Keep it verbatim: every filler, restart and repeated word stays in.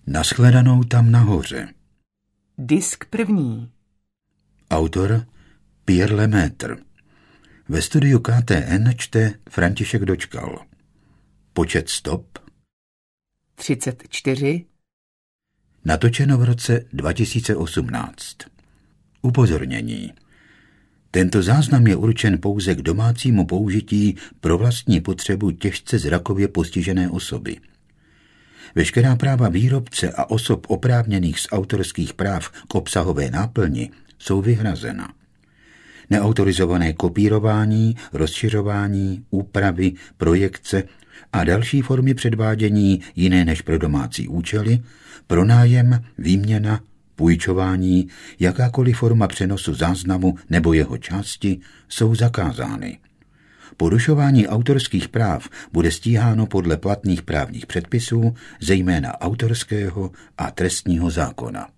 Nashledanou tam nahoře. Disk první. Autor Pierre Lemaitre. Ve studiu K T N čte František Dočkal. Počet stop třicet čtyři. Natočeno v roce dva tisíce osmnáct. Upozornění. Tento záznam je určen pouze k domácímu použití pro vlastní potřebu těžce zrakově postižené osoby. Veškerá práva výrobce a osob oprávněných z autorských práv k obsahové náplni jsou vyhrazena. Neautorizované kopírování, rozšiřování, úpravy, projekce a další formy předvádění jiné než pro domácí účely, pronájem, výměna, půjčování, jakákoliv forma přenosu záznamu nebo jeho části jsou zakázány. Porušování autorských práv bude stíháno podle platných právních předpisů, zejména autorského a trestního zákona.